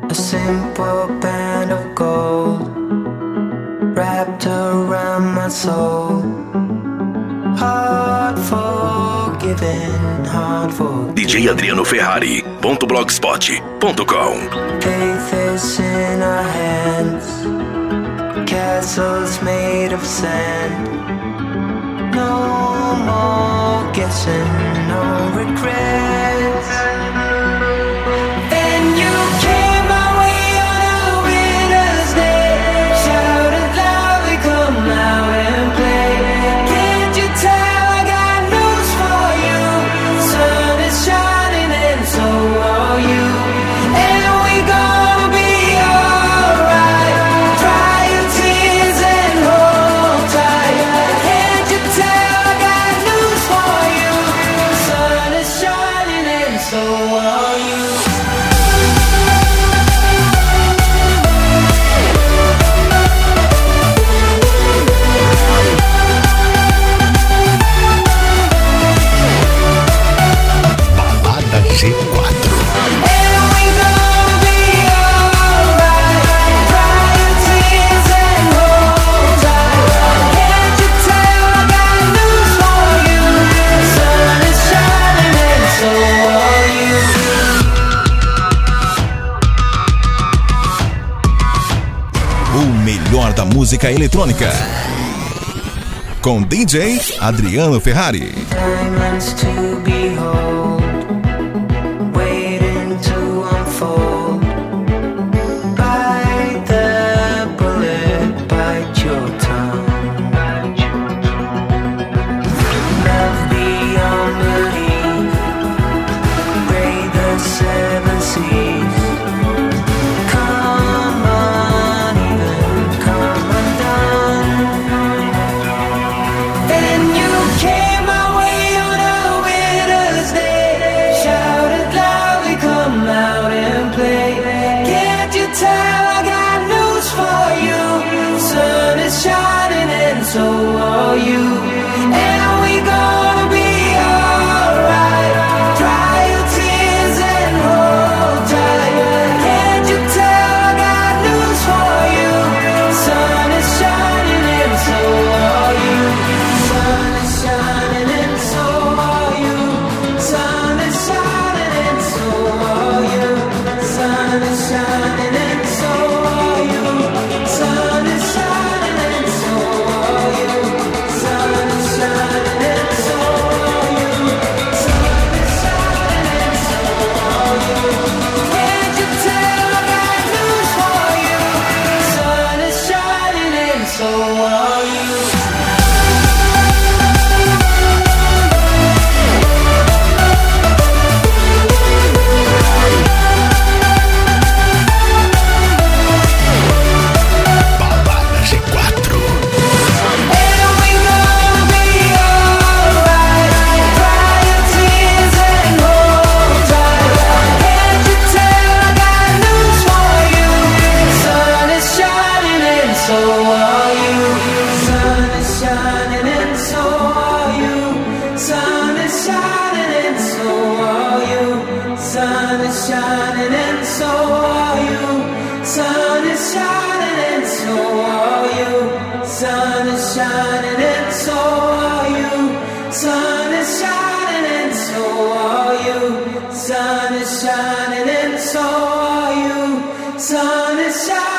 a simple band of gold wrapped around my soul. Hard forgiven, hard forgiven. DJ Adriano Ferrari, .blogspot.com. Faith is in our hands, castles made of sand. No more guessing, no regrets. And you came my way on a winter's day, shouted loudly, come out and play. Can't you tell I got news for you? Sun is shining and so are you. And we gonna be alright. Dry your tears and hold tight. Can't you tell I got news for you? Sun is shining and so are you. Balada G4. O melhor da música eletrônica, com DJ Adriano Ferrari. Diamonds to behold, waiting to unfold. Bite the bullet, bite your tongue. Love beyond belief, braid the seven seas. Come uneven, come undone. And you came my way on a winter's day, shouted loudly, come out and play. Can't you tell I got news for you? Sun is shining and so are you. And we gonna be alright. Dry your tears and hold tight. Can't you tell I got news for you? Sun is shining and so are you. Sun is shining and so are you. Sun is shining and so are you. Sun is shining and so are you. Sun is shining and so are you. Sun is shining and so are you. Sun is shining and so are you. Can't you tell I got news for you? Sun is shining and so are you. Balada G4. And we gonna be alright. Dry your tears and hold tight. Can't you tell I got news for you? Sun is shining and so are you. Sun is shining and so are you. Sun is shining and so are you. Sun is shining and so are you. Sun is shining and so are you. Sun is shining and so are you. Sun is shining and so are you. Sun is shining and so are you. Sun is shining.